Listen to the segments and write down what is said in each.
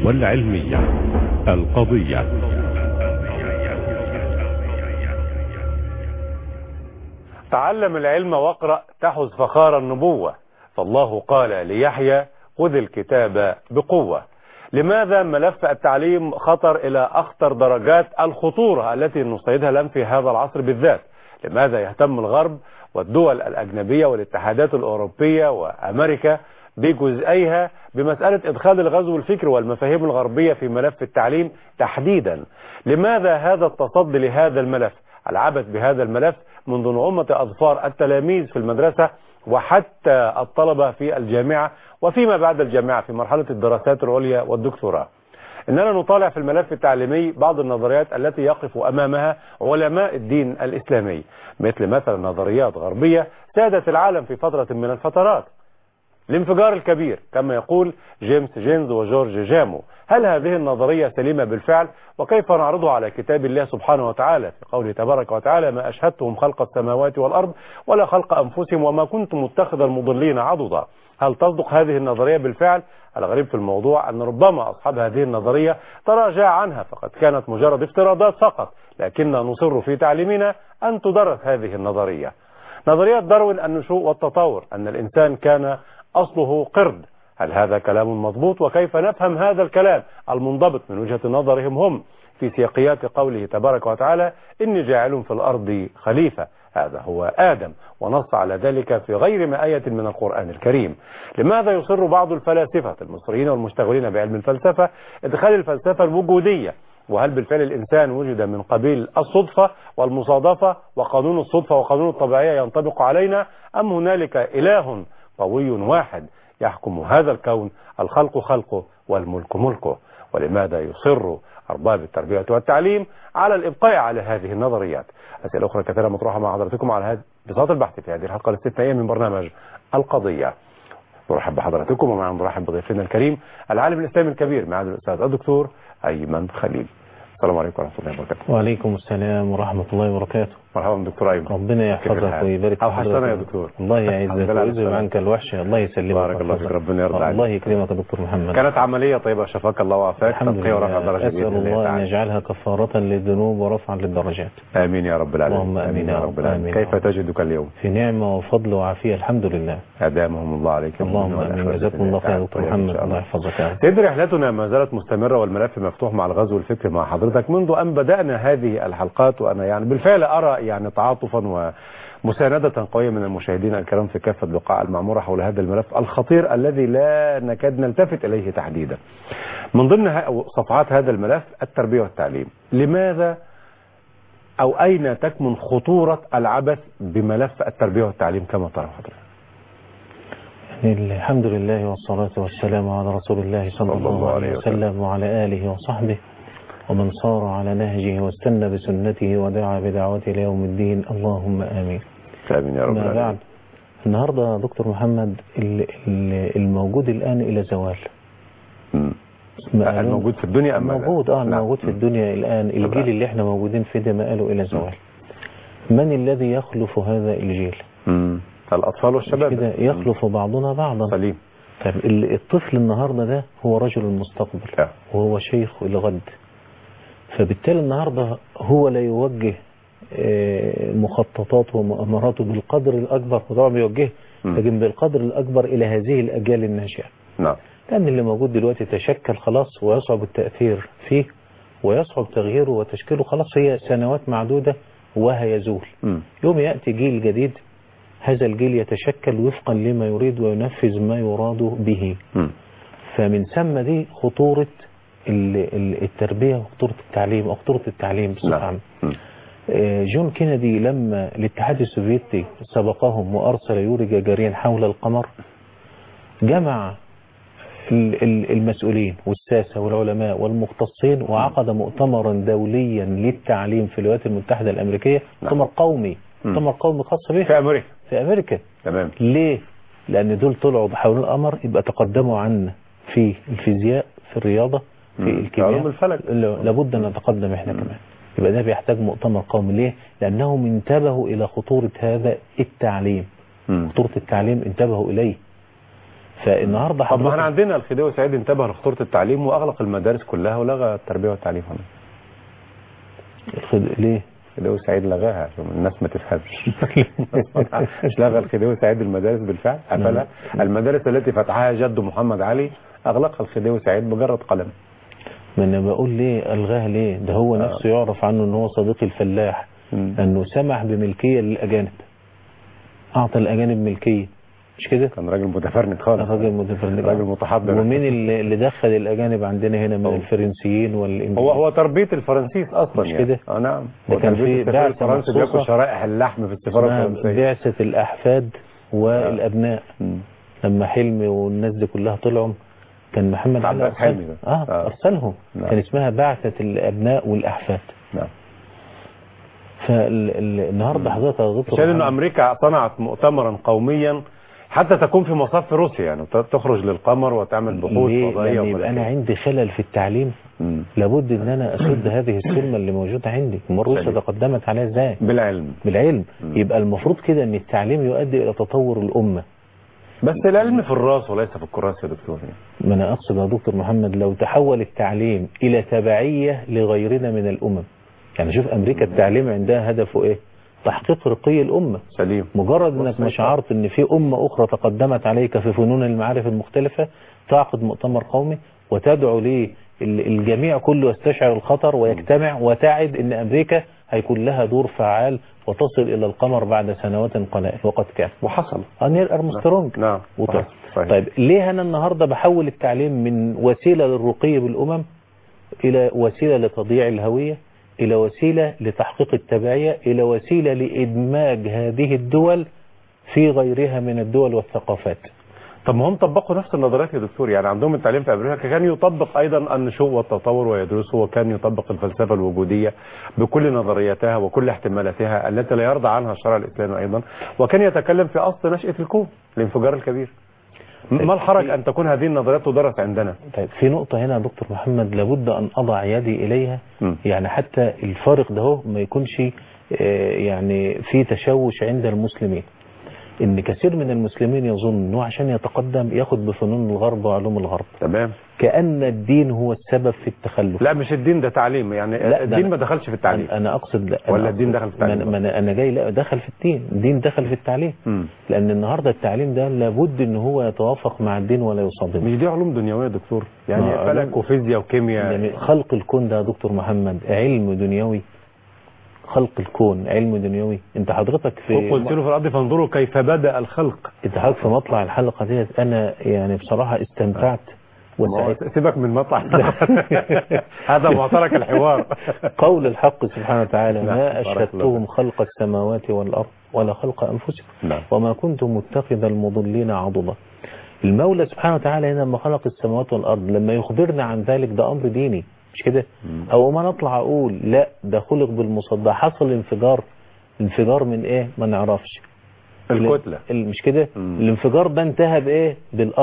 والعلمية. القضية. تعلم العلم واقرأ تحز فخار النبوة، فالله قال ليحيى خذ الكتاب بقوة. لماذا ملف التعليم خطر إلى أخطر درجات الخطورة التي نصيدها الآن في هذا العصر بالذات؟ لماذا يهتم الغرب والدول الأجنبية والاتحادات الأوروبية وأمريكا بجزئيها بمسألة إدخال الغزو الفكري والمفاهيم الغربية في ملف التعليم تحديدا؟ لماذا هذا التصدي لهذا الملف، العبث بهذا الملف منذ نعومة أظفار التلاميذ في المدرسة وحتى الطلبة في الجامعة وفيما بعد الجامعة في مرحلة الدراسات العليا والدكتوراه؟ إننا نطالع في الملف التعليمي بعض النظريات التي يقف أمامها علماء الدين الإسلامي، مثل نظريات غربية سادت العالم في فترة من الفترات، الانفجار الكبير كما يقول جيمس جينز وجورج جامو. هل هذه النظرية سليمة بالفعل؟ وكيف نعرضها على كتاب الله سبحانه وتعالى في قوله تبارك وتعالى ما أشهدتهم خلق السماوات والأرض ولا خلق أنفسهم وما كنت متخذ المضلين عضدا؟ هل تصدق هذه النظرية بالفعل؟ الغريب في الموضوع أن ربما أصحاب هذه النظرية تراجع عنها، فقد كانت مجرد افتراضات فقط، لكننا نصر في تعليمنا أن تدرس هذه النظرية. نظرية داروين النشوء والتطور، أن الإنسان كان أصله قرد، هل هذا كلام مضبوط؟ وكيف نفهم هذا الكلام المنضبط من وجهة نظرهم هم في سياقيات قوله تبارك وتعالى إني جاعل في الأرض خليفة؟ هذا هو آدم، ونص على ذلك في غير ما آية من القرآن الكريم. لماذا يصر بعض الفلاسفة المصريين والمشتغلين بعلم الفلسفة إدخال الفلسفة الوجودية؟ وهل بالفعل الإنسان وجد من قبيل الصدفة والمصادفة وقانون الصدفة وقانون الطبيعية ينطبق علينا، أم هنالك إله قوي واحد يحكم هذا الكون، الخلق خلقه والملك ملكه؟ ولماذا يصر أرباب التربية والتعليم على الإبقاء على هذه النظريات؟ أسئلة أخرى كثيرة مطروحة مع حضراتكم على هذا بساط البحث في هذه الحلقة الاستثنائية من برنامج القضية. نرحب بحضراتكم ومعنا نرحب بضيفنا الكريم العالم الإسلامي الكبير معالي الأستاذ الدكتور أيمن خليل. السلام عليكم ورحمة الله وبركاته. وعليكم السلام ورحمة الله وبركاته. مرحبا دكتور أيمن. ربنا يحفظك ويبارك فيك. أوحشتنا يا دكتور. الله يعزك ويذهب عنك الوحشة. الله يسلمك. بارك الله فيك. ربنا يرضى عليك. الله يكرمك يا دكتور محمد. كانت عملية طيبة شفاك الله وعافاك. تبقي ورفع درجة أسأل الله أن يجعلها كفارة للذنوب ورفعا للدرجات. آمين يا رب العالمين. اللهم آمين يا رب العالمين. كيف تجدك اليوم؟ في نعمة وفضل وعافية الحمد لله. أدامهم الله عليك. اللهم آمين. جزاكم الله خير يا دكتور محمد. الله يحفظك. سيد رحلتنا ما زالت مستمرة والملف مفتوح مع الغزو الفكري مع حضرتك منذ أن بدأنا هذه الحلقات، وأنا يعني بالفعل أرى يعني تعاطفا ومساندة قوية من المشاهدين الكرام في كافة بقاع المعمورة حول هذا الملف الخطير الذي لا نكاد نلتفت إليه تحديدا. من ضمن صفحات هذا الملف التربية والتعليم. لماذا أو أين تكمن خطورة العبث بملف التربية والتعليم كما ترى حضرتك؟ الحمد لله والصلاة والسلام على رسول الله صلى الله عليه وسلم وعلى آله وصحبه ومن صار على نهجه واستنى بسنته ودعا بدعوته ليوم الدين. اللهم آمين. آمين يا رب العالمين. بعد النهاردة دكتور محمد الموجود الآن إلى زوال. الموجود في الدنيا أم موجود الموجود في الدنيا الآن الجيل اللي احنا موجودين فيه ده ما قالوا إلى زوال. من الذي يخلف هذا الجيل؟ الأطفال والشباب كده يخلف بعضنا بعضا. سليم. طيب الطفل النهاردة ده هو رجل المستقبل وهو شيخ الغد، فبالتالي النهاردة هو لا يوجه مخططاته ومؤامراته بالقدر الأكبر، وطبعا بيوجه لكن بالقدر الأكبر إلى هذه الأجيال الناشئة. نعم. لأن اللي موجود دلوقتي تشكل خلاص ويصعب التأثير فيه ويصعب تغييره وتشكيله، خلاص هي سنوات معدودة وهيزول. يوم يأتي جيل جديد، هذا الجيل يتشكل وفقا لما يريد وينفذ ما يراد به. فمن ثم دي خطورة التربية وخطورة التعليم وخطورة التعليم بصفة عامة. جون كينيدي لما الاتحاد السوفيتي سبقهم وأرسل يوري جاجارين حول القمر، جمع المسؤولين والساسة والعلماء والمختصين وعقد مؤتمرا دوليا للتعليم في الولايات المتحدة الأمريكية. مؤتمر قومي، مؤتمر قومي خاص به في أمريكا. تمام. ليه؟ لأن دول طلعوا حول القمر يبقى تقدموا عنا في الفيزياء، في الرياضة، في الكيمياء، لابد أن نتقدم إحنا كمان. يبقى ده بيحتاج مؤتمر قومي. ليه؟ لأنهم انتبهوا إلى خطورة هذا التعليم. خطورة التعليم انتبهوا إليه. فالنهارده طب ما احنا عندنا الخديوي سعيد انتبه لخطوره التعليم واغلق المدارس كلها ولغى التربيه والتعليم. ليه؟ الخديوي سعيد لغاها عشان الناس ما تفهمش. مش لغى الخديوي سعيد المدارس بالفعل، قفلها. المدارس التي فتحها جد محمد علي اغلقها الخديوي سعيد بمجرد قلم. ما انا بقول ليه الغاها ليه؟ ده هو نفسه يعرف عنه ان هو صديق الفلاح، انه سمح بملكيه للاجانب، اعطى الاجانب ملكيه، مش كده؟ كان راجل متفرد خالص، راجل متفرد، راجل متحضر. ومين اللي دخل الاجانب عندنا هنا من الفرنسيين والانجليز؟ هو تربيه الفرنسيس اصلا، مش كده؟ يعني. نعم. ده كان في بعثه الفرنسي بياكل شرائح اللحم في السفاره الفرنسيه، بعثه الاحفاد والابناء. لما حلمي والناس دي كلها طلعوا، كان محمد علي ارسلهم. كان اسمها بعثه الابناء والاحفاد. نعم. فالنهارده حضرتك يا دكتور، عشان انه امريكا صنعت مؤتمرا قوميا حتى تكون في مصاف روسيا، يعني تخرج للقمر وتعمل بحوث فضائيه. يعني يبقى انا عندي خلل في التعليم، لابد ان انا اسد هذه السلمه اللي موجوده عندي. روسيا تقدمت عليها ازاي؟ بالعلم. يبقى المفروض كده ان التعليم يؤدي الى تطور الامه. بس العلم في الراس وليس في الكراسي يا دكتور. ما انا اقصد يا دكتور محمد، لو تحول التعليم الى تبعيه لغيرنا من الامم، يعني شوف امريكا التعليم عندها هدفه ايه؟ تحقيق رقي الامه. سليم. مجرد انك ما شعرت ان في امه اخرى تقدمت عليك في فنون المعارف المختلفه، تعقد مؤتمر قومي وتدعو للجميع كله يستشعر الخطر ويجتمع وتعد ان امريكا هيكون لها دور فعال وتصل الى القمر بعد سنوات قلائل، وقد كان وحصل. نيل ارمسترونج. نعم. طيب ليه انا النهارده بحول التعليم من وسيله للرقي بالامم الى وسيله لتضييع الهويه، الى وسيله لتحقيق التبعيه، الى وسيله لادماج هذه الدول في غيرها من الدول والثقافات؟ طب ما هم طبقوا نفس النظريات يا دكتور، يعني عندهم التعليم في امريكا كان يطبق ايضا النشوء والتطور ويدرسه، وكان يطبق الفلسفه الوجوديه بكل نظرياتها وكل احتمالاتها التي لا يرضى عنها الشرع الاسلامي ايضا، وكان يتكلم في اصل نشاه الكون، الانفجار الكبير. ما الحرج ان تكون هذه النظريات تدرس عندنا؟ طيب في نقطه هنا يا دكتور محمد لابد ان اضع يدي اليها، يعني حتى الفارق ده ما يكونش يعني في تشوش عند المسلمين. ان كثير من المسلمين يظن انه عشان يتقدم ياخد بفنون الغرب وعلوم الغرب، تمام، كأن الدين هو السبب في التخلف. لا مش الدين، ده تعليم، يعني الدين ما دخلش في التعليم. انا اقصد لا، ولا الدين دخل في التعليم؟ انا جاي لا دخل في الدين دخل في التعليم. لان النهارده التعليم ده لابد ان هو يتوافق مع الدين ولا يصادم. مش دي علوم دنيويه يا دكتور؟ يعني فلك وفيزياء وكيمياء. يعني خلق الكون ده يا دكتور محمد علم دنيوي، خلق الكون علم دنيوي. انت حضرتك في قلت له في الارض فانظروا كيف بدا الخلق. انت حضرتك في مطلع الحلقه ديت انا يعني بصراحه استمتعت وسعدت. سيبك من مطلع هذا معترك الحوار. قول الحق سبحانه وتعالى ما اشهدتهم خلق السماوات والارض ولا خلق انفسهم وما كنت متخذ المضلين عضدا. المولى سبحانه وتعالى هنا لما خلق السماوات والارض لما يخبرنا عن ذلك ده امر ديني، مش كده؟ او ما نطلع اقول لا ده خلق بالمصدع، حصل انفجار من ايه ما نعرفش، الكتله، مش كده؟ الانفجار ده انتهى بايه؟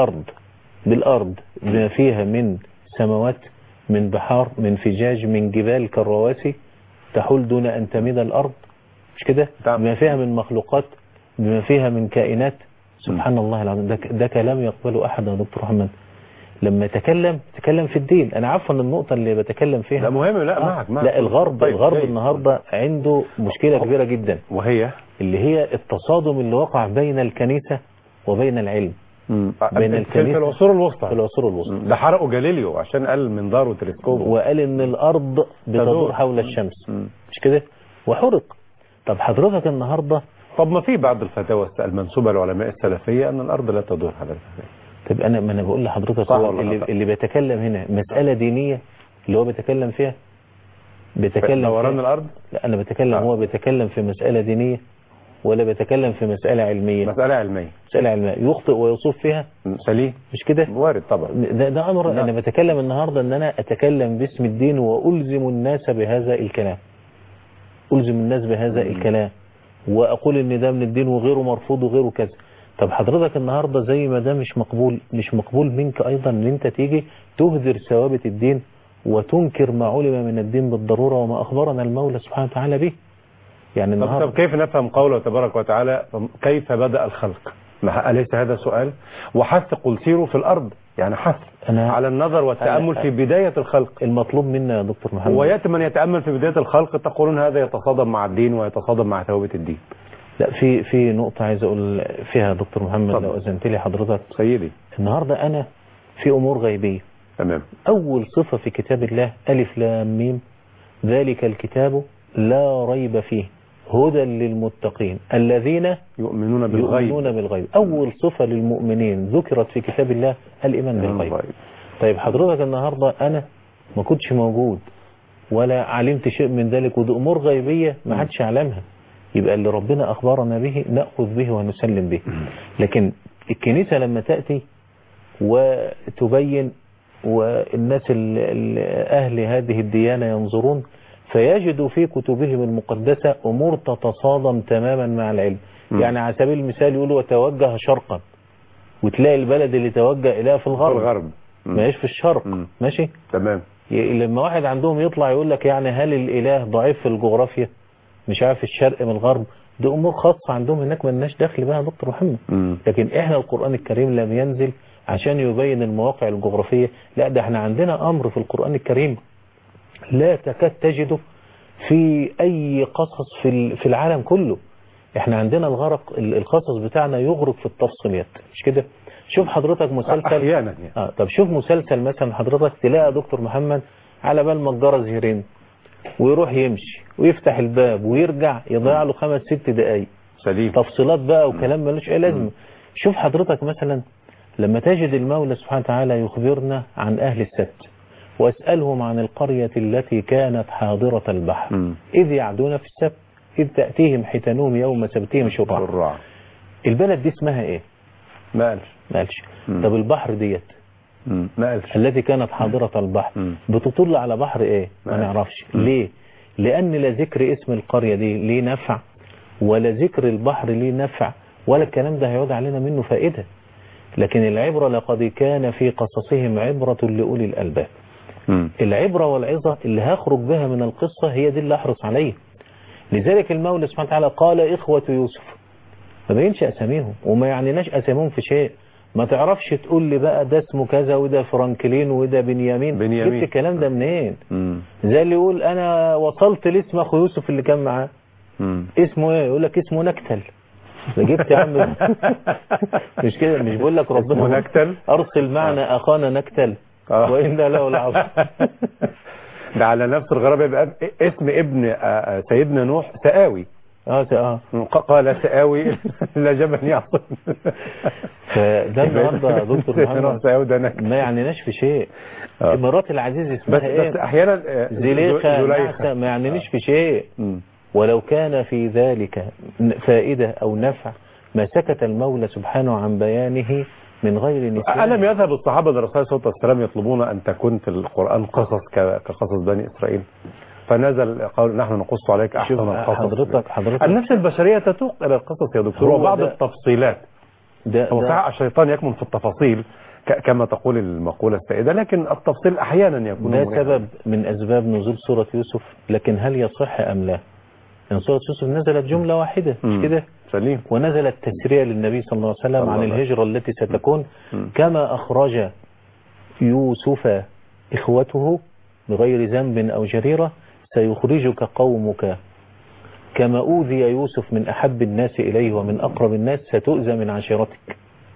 بالارض بما فيها من سماوات، من بحار، من فجاج، من جبال كالرواسي تحول دون ان تميد الارض، مش كده؟ بما فيها من مخلوقات، بما فيها من كائنات. سبحان الله العظيم. ده كلام يقبله احد يا دكتور محمد. لما تكلم في الدين. انا عارف ان النقطه اللي بتكلم فيها لا مهم. لا معك لا الغرب النهارده عنده مشكله كبيره جدا، وهي اللي هي التصادم اللي وقع بين الكنيسه وبين العلم. بين الكنيسه في العصور الوسطى. ده حرقوا جاليليو عشان قال منظار وتلسكوب، وقال ان الارض بتدور حول الشمس، مش كده؟ وحرق. طب حضرتك النهارده ما في بعض الفتاوى المنسوبه للعلماء السلفيه ان الارض لا تدور حول الشمس. طب ما انا بقول لحضرتك اللي بيتكلم هنا مسألة دينية اللي هو بيتكلم فيها، بيتكلم دوران الارض. لا انا بتكلم هو بيتكلم في مسألة دينية ولا بيتكلم في مسألة علمية؟ مسألة علمية. يخطئ ويصوب فيها سليم، مش كده؟ وارد طبعا. ده امر. انا بتكلم النهارده ان انا اتكلم باسم الدين والزم الناس بهذا الكلام، واقول ان ده من الدين وغيره مرفوض وغيره كذا. طب حضرتك النهاردة زي ما ده مش مقبول منك أيضا ان انت تيجي تهدر ثوابت الدين وتنكر ما علم من الدين بالضرورة وما أخبرنا المولى سبحانه وتعالى به. يعني طب كيف نفهم قوله تبارك وتعالى كيف بدأ الخلق؟ أليس هذا سؤال؟ وحث قل سيروا في الأرض، يعني حث على النظر والتأمل في بداية الخلق. المطلوب منا يا دكتور محمد، ويأتي من يتأمل في بداية الخلق تقولون هذا يتصادم مع الدين ويتصادم مع ثوابت الدين. لا، في نقطة عايز أقول فيها يا دكتور محمد طبعا. لو أذنت لي حضرتك سيدي، النهاردة أنا في أمور غيبية. تمام. أول صفة في كتاب الله ألف لام ميم ذلك الكتاب لا ريب فيه هدى للمتقين الذين يؤمنون بالغيب. أول صفة للمؤمنين ذكرت في كتاب الله الإيمان بالغيب. طيب حضرتك النهاردة أنا ما كنتش موجود ولا علمت شيء من ذلك، ودي أمور غيبية ما حدش يعلمها، يبقى اللي ربنا أخبرنا به نأخذ به ونسلم به. لكن الكنيسة لما تأتي وتبين والناس أهل هذه الديانة ينظرون فيجدوا في كتبهم المقدسة أمور تتصادم تماما مع العلم. يعني على سبيل المثال يقولوا وتوجه شرقا، وتلاقي البلد اللي توجه إليها في الغرب ماهيش في الشرق. ماشي تمام. لما واحد عندهم يطلع يقول لك يعني هل الإله ضعيف في الجغرافيا، مش عارف الشرق من الغرب، دي أمور خاصة عندهم هناك ما لناش دخل بها يا دكتور محمد. لكن إحنا القرآن الكريم لم ينزل عشان يبين المواقع الجغرافية، لا ده احنا عندنا أمر في القرآن الكريم لا تكاد تجده في أي قصص في العالم كله. احنا عندنا القصص بتاعنا يغرق في التفصيلات، مش كده؟ شوف حضرتك مسلسل أحيانا يعني. طب شوف مسلسل مثلا حضرتك تلاقي دكتور محمد على بال ما الجرس يرن ويروح يمشي ويفتح الباب ويرجع يضيع له 5-6 دقايق سليم، تفصيلات بقى وكلام ملوش اي لازمه. شوف حضرتك مثلا لما تجد المولى سبحانه وتعالى يخبرنا عن أهل السبت واسألهم عن القرية التي كانت حاضرة البحر إذ يعدون في السبت إذ تأتيهم حيتانهم يوم سبتهم شرعا. البلد دي اسمها ايه؟ ما قالش. طب البحر ديت ما قالش. التي كانت حاضرة البحر بتطل على بحر ايه؟ ما نعرفش. ليه؟ لأن لا ذكر اسم القرية دي ليه نفع ولا ذكر البحر ليه نفع ولا الكلام ده هيعود علينا منه فائدة. لكن العبرة لقد كان في قصصهم عبرة لأولي الألباب. العبرة والعظة اللي هخرج بها من القصة هي دي اللي أحرص عليه. لذلك المولى سبحانه وتعالى قال إخوة يوسف، ما بينش أساميهم وما يعنيناش أساميهم في شيء. ما تعرفش تقول لي بقى ده اسمه كذا وده فرانكلين وده بنيامين. جبت الكلام ده منين؟ زي اللي يقول أنا وصلت لاسم أخو يوسف اللي كان معاه. اسمه إيه؟ يقول لك اسمه نكتل. جبت يا عم مش كده؟ مش بقول لك ربنا أرسل معنا أخانا نكتل وإنا له لعظيم. ده على نفس الغرابة يبقى اسم ابن سيدنا نوح سآوي. قال سآوي لا جبل يعصم. فده النهارده يا دكتور محمد ما يعنيناش في شيء. مرات العزيز اسمها ايه؟ بس احيانا زليخة ما يعنينيش في شيء. ولو كان في ذلك فائدة او نفع ما سكت المولى سبحانه عن بيانه من غير نسيان. ألم يذهب الصحابة للرسول صلى الله عليه وسلم يطلبون أن تكون في القرآن قصص كقصص بني إسرائيل، فنزل قال نحن نقص عليك أحسن القصص. حضرتك النفس البشرية تتوق إلى القصص يا دكتور وبعض التفصيلات. هو صحيح الشيطان يكمن في التفاصيل كما تقول المقولة السائدة، لكن التفصيل أحيانا يكون ده سبب من أسباب نزول سورة يوسف. لكن هل يصح أم لا؟ يعني سورة يوسف نزلت جملة واحدة مش كده؟ سليم. ونزلت تسرية للنبي صلى الله عليه وسلم عن الهجرة التي ستكون. كما أخرج يوسف إخوته بغير ذنب أو جريرة سيخرجك قومك كما أوذي يوسف من أحب الناس إليه ومن أقرب الناس ستؤذى من عشيرتك.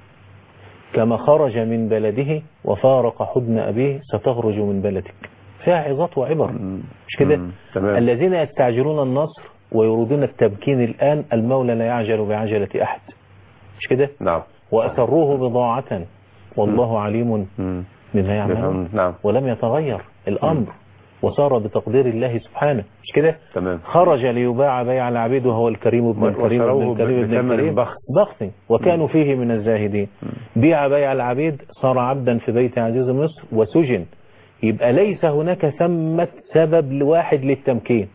كما خرج من بلده وفارق حضن أبيه ستخرج من بلدك. فيها عظات وعبر مش كده؟ الذين يستعجلون النصر ويريدون التمكين الآن المولى لا يعجل بعجلة أحد مش كده؟ نعم. وأسروه بضاعة والله عليم بما يعملون. نعم. ولم يتغير الأمر وصار بتقدير الله سبحانه مش كده؟ تمام. خرج ليباع بيع العبيد وهو الكريم ابن الكريم ابن الكريم ابن الكريم بخت وكانوا فيه من الزاهدين. بيع بيع العبيد صار عبدا في بيت عزيز مصر وسجن. يبقى ليس هناك ثمة سبب واحد للتمكين.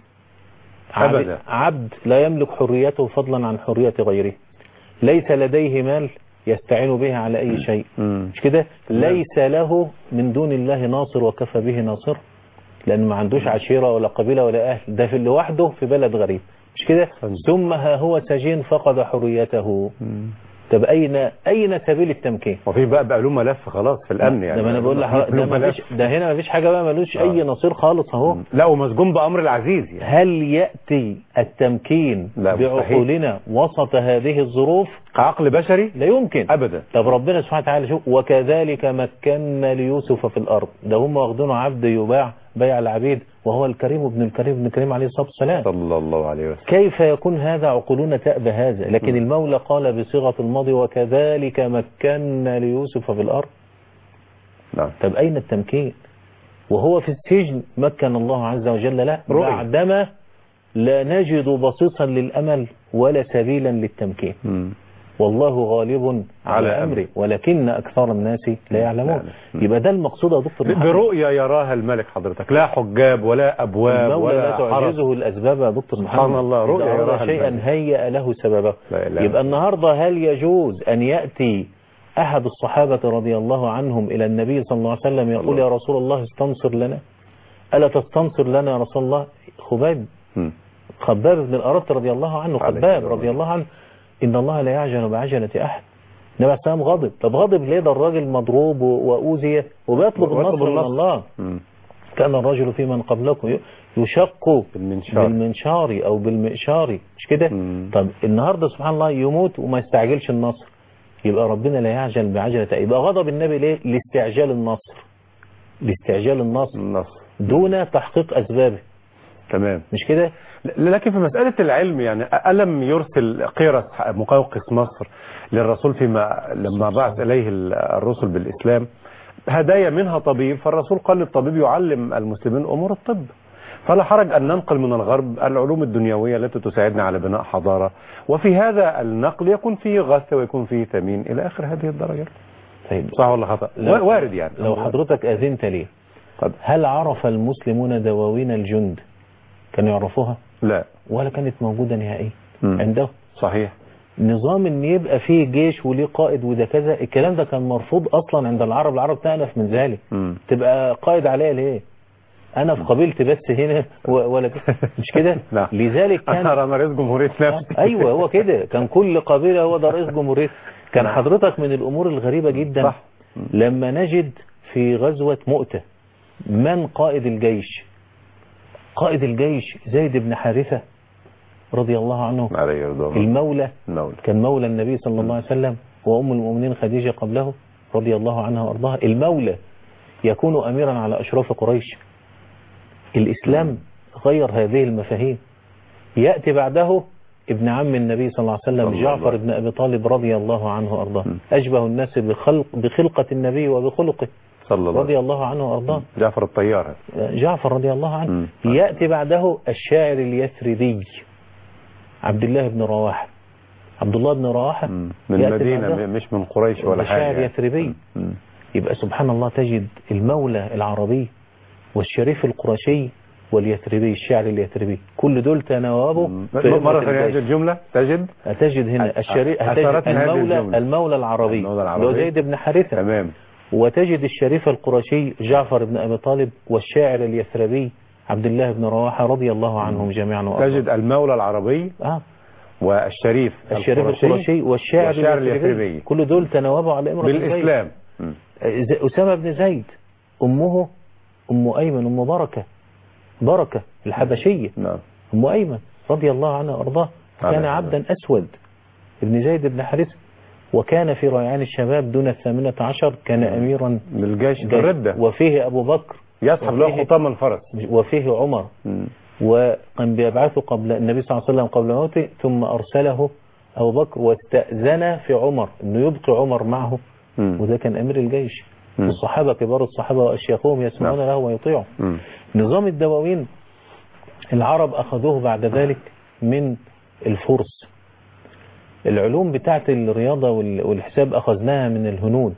عبد لا يملك حريته فضلا عن حرية غيره. ليس لديه مال يستعين به على أي شيء مش كده؟ ليس له من دون الله ناصر وكفى به ناصر لأنه ما عندوش عشيرة ولا قبيلة ولا أهل. ده في لوحده في بلد غريب مش كده؟ ثم ها هو سجين فقد حريته طب أين سبيل التمكين؟ وفي بقى له ملف خلاص في الأمن يعني. ده ما أنا بقول لحضرتك ده هنا ما فيش حاجة بقى، ملوش أي نصير خالص أهو. لا ومسجون بأمر العزيز يعني. هل يأتي التمكين بعقولنا وسط هذه الظروف؟ كعقل بشري لا يمكن أبدا. طب ربنا سبحانه وتعالى شوف، وكذلك مكنا ليوسف في الأرض، ده هم واخدينه عبد يباع بيع العبيد، وهو الكريم ابن الكريم ابن الكريم عليه الصلاة والسلام صلى الله عليه وسلم. كيف يكون هذا؟ عقولنا تأبى هذا، لكن المولى قال بصيغة الماضي وكذلك مكنا ليوسف في الأرض. نعم. طب أين التمكين وهو في السجن؟ مكن الله عز وجل لا بعدما لا نجد بصيصا للأمل ولا سبيلا للتمكين. والله غالب على أمره ولكن أكثر الناس لا يعلمون. يبقى ده المقصود يا دكتور محمد. برؤية يراها الملك حضرتك، لا حجاب ولا أبواب ولا لا تعجزه الأسباب يا دكتور محمد. سبحان الله. رؤية يراها شيئا هيأ له سببه. يبقى النهاردة هل يجوز أن يأتي أحد الصحابة رضي الله عنهم إلى النبي صلى الله عليه وسلم يقول يا رسول الله استنصر لنا؟ ألا تستنصر لنا يا رسول الله؟ خباب بن الأرت رضي الله عنه، خباب رضي الله عنه، إن الله لا يعجل بعجلة أحد. النبي عليه السلام غضب. طب غضب ليه؟ ده الراجل مضروب وأوذي وبيطلب النصر من الله. كان الرجل في من قبلكم يشق بالمنشار أو بالمئشار، مش كده؟ طب النهاردة سبحان الله يموت وما يستعجلش النصر، يبقى ربنا لا يعجل بعجلة. يبقى غضب النبي ليه؟ لاستعجال النصر، لاستعجال النصر دون تحقيق أسبابه. تمام، مش كده؟ لكن في مسألة العلم يعني ألم يرسل قيرس مقوقس مصر للرسول لما بعث إليه الرسل بالإسلام هدايا منها طبيب، فالرسول قال للطبيب يعلم المسلمين أمور الطب، فلا حرج أن ننقل من الغرب العلوم الدنيوية التي تساعدنا على بناء حضارة، وفي هذا النقل يكون فيه غث ويكون فيه ثمين إلى آخر هذه الدرجة. طيب صح ولا خطأ؟ وارد يعني. لو حضرتك أذنت لي، هل عرف المسلمون دواوين الجند؟ كانوا يعرفوها؟ لا، ولا كانت موجودة نهائيا عندهم. صحيح. نظام ان يبقى فيه جيش وليه قائد وده كذا، الكلام ده كان مرفوض اصلا عند العرب تأنف من ذلك. تبقى قائد عليا ليه؟ انا في قبيلتي بس هنا ولا مش كده؟ لذلك كان انا رئيس جمهورية نفسي. ايوه هو كده، كان كل قبيلة هو ده رئيس جمهورية. كان حضرتك من الامور الغريبة جدا صح. لما نجد في غزوة مؤتة من قائد الجيش؟ قائد الجيش زيد بن حارثة رضي الله عنه المولى، كان مولى النبي صلى الله عليه وسلم وأم المؤمنين خديجة قبله رضي الله عنها وأرضاها. المولى يكون أميرا على أشراف قريش. الإسلام غير هذه المفاهيم. يأتي بعده ابن عم النبي صلى الله عليه وسلم جعفر بن أبي طالب رضي الله عنه وأرضاه، أشبه الناس بخلقة النبي وبخلقه رضي الله عنه وأرضاه. جعفر الطيار، جعفر رضي الله عنه. يأتي بعده الشاعر اليثربي عبد الله بن رواحة، عبد الله بن رواحة من المدينة مش من قريش ولا حاجة، شاعر يثربي. يبقى سبحان الله تجد المولى العربي والشريف القرشي واليثربي الشاعر اليثربي، كل دول تناوبوا. مرة ثانية هذه الجملة تجد هنا الشريف، المولى العربي اللي هو زيد بن حارثة، تمام. وتجد الشريف القرشي جعفر بن أبي طالب والشاعر اليثربي عبد الله بن رواحة رضي الله عنهم جميعا وأرضاهم. تجد المولى العربي والشريف القرشي والشاعر اليثربي، كل دول تناوبوا على امرأة بالإسلام. أسامة بن زيد أمه أم أيمن، أم بركة الحبشية، أم أيمن رضي الله عنها وأرضاه. كان عبدا أسود ابن زيد بن حارثة، وكان في ريعان الشباب دون 18، كان أميرا للجيش بالردة، وفيه أبو بكر يسحب له خطام الفرس، وفيه عمر، وكان بيبعثه قبل النبي صلى الله عليه وسلم قبل موته، ثم أرسله أبو بكر واستأذن في عمر أنه يبقي عمر معه، وده كان أمير الجيش. والصحابة كبار الصحابة وأشياخهم يسمعون له ويطيعوا. نظام الدواوين العرب أخذوه بعد ذلك من الفرس. العلوم بتاعت الرياضة والحساب أخذناها من الهنود،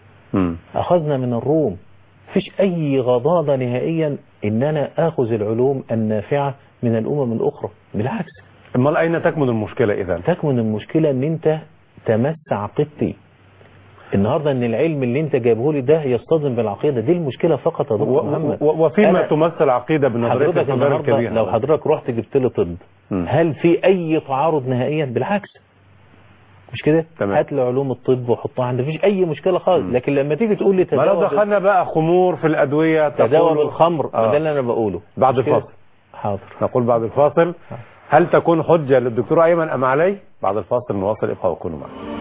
أخذنا من الروم. فيش أي غضاضة نهائيا إن أنا أخذ العلوم النافعة من الأمم الأخرى، بالعكس. أمال أين تكمن المشكلة إذا؟ تكمن المشكلة إن أنت تمس عقيدتي النهاردة، إن العلم اللي أنت جايبه لي ده يصطدم بالعقيدة. دي المشكلة فقط يا دكتور محمد. وفيما تمثل عقيدة بنظرية التجار الكبيرة. لو حضرتك رحت جبت لي طب، هل في أي تعارض نهائيا؟ بالعكس. مش كده؟ تمام. هات لي علوم الطب وحطها عندي، مفيش اي مشكله خالص. لكن لما تيجي تقول لي ما لو دخلنا بقى خمور في الادويه تداوى بالخمر، ده اللي انا بقوله. بعد الفاصل. حاضر. نقول بعد الفاصل. هل تكون حجه للدكتور ايمن ام علي؟ بعد الفاصل نواصل، ابقوا وكونوا معنا.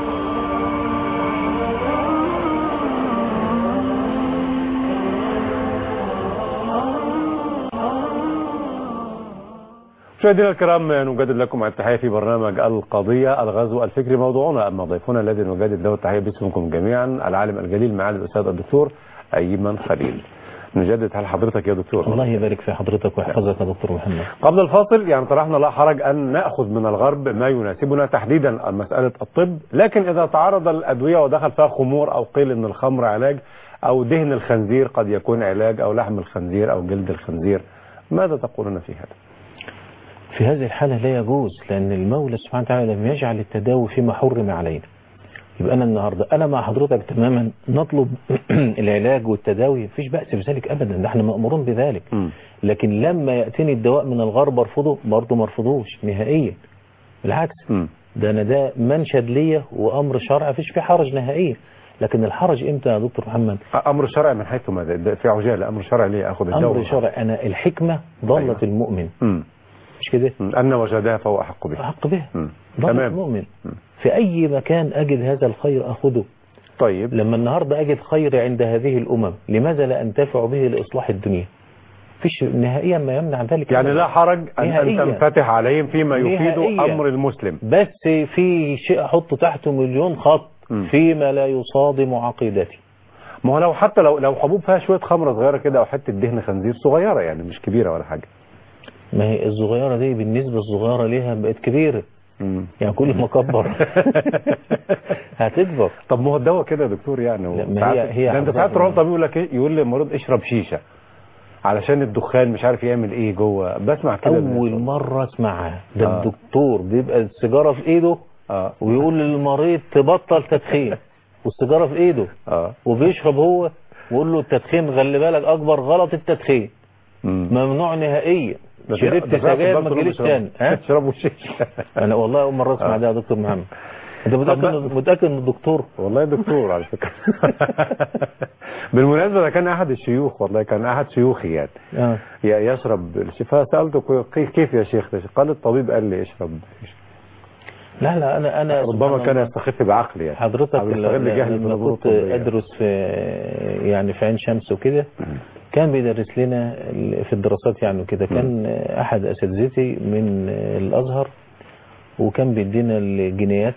مشاهدينا الكرام، نجدد لكم التحية في برنامج القضية الغزو الفكري موضوعنا. أما ضيفنا الذي نجدد له التحية باسمكم جميعا العالم الجليل معالي الأستاذ الدكتور أيمن خليل. نجدد هل حضرتك يا دكتور؟ الله يبارك في حضرتك ويحفظك يا دكتور محمد. قبل الفاصل يعني طرحنا لا حرج أن نأخذ من الغرب ما يناسبنا، تحديدا مسألة الطب، لكن إذا تعرض الأدوية ودخل فيها خمور أو قيل أن الخمر علاج، أو دهن الخنزير قد يكون علاج، أو لحم الخنزير أو جلد الخنزير، ماذا تقولون في هذا؟ في هذه الحالة لا يجوز، لأن المولى سبحانه وتعالى لم يجعل التداوي فيما حرم علينا. يبقى أنا النهاردة أنا مع حضرتك تماما نطلب العلاج والتداوي، مفيش بأس بذلك أبدا، ده احنا مأمورون بذلك. لكن لما يأتيني الدواء من الغرب أرفضه، برضه ما ارفضوش نهائيا، بالعكس. ده منشد ليا وأمر شرعي، مفيش فيه حرج نهائيا. لكن الحرج امتى يا دكتور محمد؟ امر شرعي من حيث ماذا؟ في عجاله امر شرعي ليه اخذ الدواء؟ امر شرعي، انا الحكمه ضلت. أيوة. المؤمن مش كده؟ ان وجدها فهو احق بها. احق بها. ضلت المؤمن. في اي مكان اجد هذا الخير اخذه. طيب لما النهارده اجد خير عند هذه الامم، لماذا لا انتفع به لاصلاح الدنيا؟ فيش نهائيا ما يمنع ذلك. يعني لا حرج ان تنفتح عليهم فيما يفيد امر المسلم، بس في شيء احط تحته مليون خط فيما لا يصادم عقيدتي. ما هو لو حتى لو حبوب فيها شويه خمره صغيره كده او حته دهن خنزير صغيره، يعني مش كبيره ولا حاجه. ما هي الصغيره دي بالنسبه الصغيره ليها بقت كبيره. يعني كل ما كبر هتكبر. طب ما هو الدواء كده يا دكتور يعني. هي انت ساعات تروح طبيب يقول لك ايه، يقول للمريض اشرب شيشه علشان الدخان مش عارف يعمل ايه جوه. بسمع كده اول مره اسمعها. ده الدكتور بيبقى السيجاره في ايده ويقول للمريض تبطل تدخين والسيجاره في ايده وبيشرب هو، ويقول له التدخين خلي بالك اكبر غلط التدخين، ممنوع نهائيا. شربت سجاير ما تجيليش تاني. اشربوا شيشه. انا والله اول مره اسمع ده يا دكتور محمد. انت متاكد ان الدكتور؟ والله دكتور على فكره. بالمناسبه ده كان احد الشيوخ، والله كان احد شيوخي يعني يشرب الشفاء. سالته كيف يا شيخ؟ قال الطبيب قال لي اشرب. لا انا ربما كان يستخف بعقلي يعني. حضرتك لما كنت ادرس في يعني في عين شمس وكده، كان بيدرس لنا في الدراسات يعني كده. كان احد اساتذتي من الازهر وكان بيدينا الجنيات،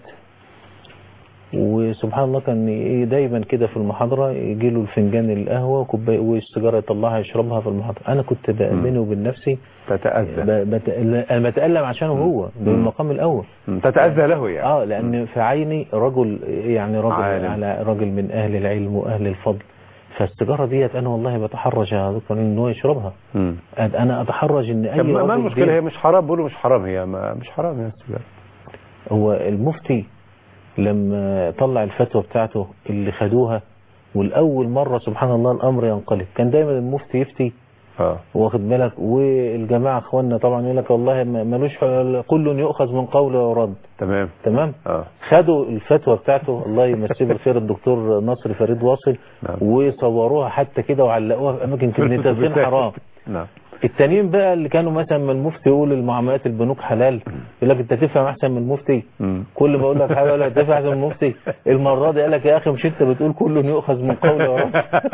وسبحان الله كان دايما كده في المحاضره يجي له الفنجان القهوه وكوبايه والسيجاره يطلعها يشربها في المحاضره. انا كنت بيني وبين نفسي تتاذى. انا بتالم عشانه هو بالمقام الاول. تتاذى له يعني. لان في عيني رجل يعني على رجل من اهل العلم واهل الفضل. فالسيجاره ديت انا والله بتحرج يا دكتور ان هو يشربها. انا اتحرج ان اي ما المشكله؟ هي مش حرام، بيقولوا مش حرام. هي مش حرام يا السيجاره. هو المفتي لما طلع الفتوى بتاعته اللي خدوها، والأول مرة سبحان الله الأمر ينقلب، كان دايما المفتي يفتي واخد بالك، والجماعة اخواننا طبعا يقول لك والله ملوش كل يؤخذ من قوله ويرد. تمام. خدوا الفتوى بتاعته الله يمسيه بالخير الدكتور نصر فريد واصل، وصوروها حتى كده وعلقوها في أماكن كده التدخين حرام. التانيين بقى اللي كانوا مثلا من المفتي يقول المعاملات البنوك حلال، يقول لك انت تفهم احسن من المفتي. كل ما اقول لك حاجه يقول لك تفهم احسن من المفتي. المره دي قال لك يا اخي مش انت بتقول كل يؤخذ من قوله ورد.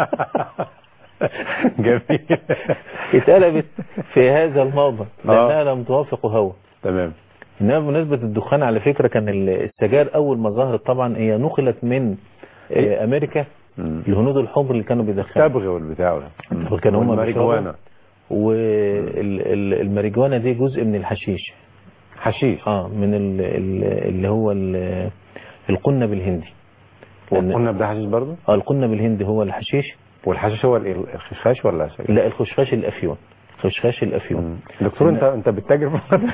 جميل. اتقلبت في هذا الموضع لانها لم توافق هوا. تمام. انما بالنسبه للدخان على فكره كان السجاير اول ما ظهرت طبعا هي نقلت من امريكا. الهنود الحمر اللي كانوا بيدخنوا التبغ والبتاع كانوا هم بيشربوا، والماريجوانا دي جزء من الحشيش. من اللي هو القنب الهندي. والقنب ده حشيش برضه؟ القنب الهندي هو الحشيش. والحشيش هو الخشخاش ولا شيء؟ لا الخشخاش الافيون. خشخاش الافيون. دكتور انت بتتاجر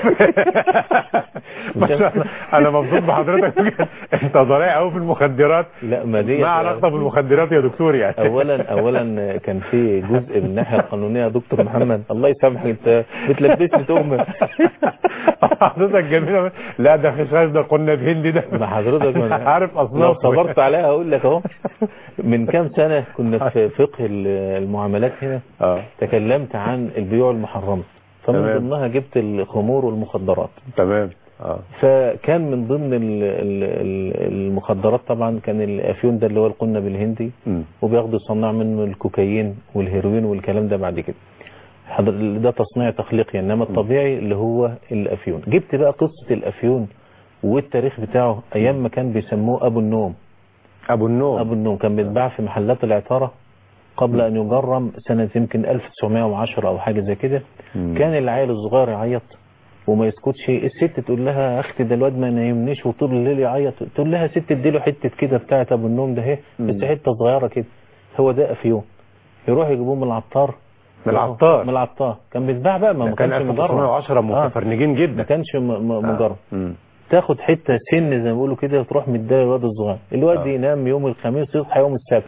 انا مبسوط بحضرتك. انت ضريع قوي في المخدرات. لا ما علاقه بالمخدرات يا دكتور يعني. اولا كان في جزء من الناحيه القانونيه يا دكتور محمد الله يسامحك، انت بتلبسني تهمه. حضرتك جميله. لا ده خشاش، ده قلنا بهندي ده. ما حضرتك عارف لو اصناف. صبرت عليها هقول لك اهو. من كام سنة كنا في فقه المعاملات هنا، تكلمت عن البيوع المحرمة، فمن ضمنها جبت الخمور والمخدرات. تمام. فكان من ضمن المخدرات طبعا كان الافيون ده اللي هو القنب الهندي، وبياخدوا يصنع منه الكوكايين والهيروين والكلام ده بعد كده. ده تصنيع تخليقي، انما الطبيعي اللي هو الافيون. جبت بقى قصة الافيون والتاريخ بتاعه ايام ما كان بيسموه ابو النوم. ابو النوم كان بيتباع في محلات العطارة قبل ان يجرم سنة يمكن 1910 او حاجة زي كده. كان العيل الصغير يعيط وما يسكتش، الست تقول لها يا اختي ده الواد ما نايمنيش وطول الليل يعيط، تقول لها ست اديله حته كده بتاعه ابو النوم ده اهي، بس حته صغيره كده، هو ده افيون. يروح يجيبوه من العطار. من العطار كان بيتباع بقى، ما كانش مجرد. 1910 متفرنجين جدا، ما كانش مجرد. تاخد حته سن زي ما بيقولوا كده وتروح مديها للواد الصغير، الواد ينام يوم الخميس يصحى يوم السبت.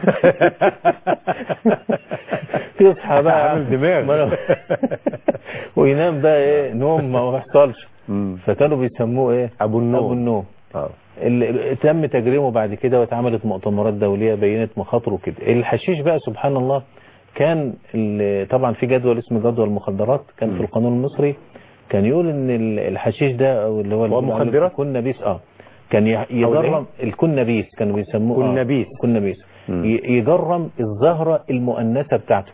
يصحى بقى عامل دماغ وينام بقى ايه نوم ما بيحصلش. فكانوا بيسموه ايه ابو النوم. اللي تم تجريمه بعد كده واتعملت مؤتمرات دولية بينت مخاطره كده. الحشيش بقى سبحان الله كان طبعا في جدول اسمه جدول المخدرات، كان في القانون المصري كان يقول ان الحشيش ده او اللي هو مخدرات الكنابيس كان يجرم الكنابيس، كانوا بيسموه كنابيس يجرم الزهرة المؤنثة بتاعته.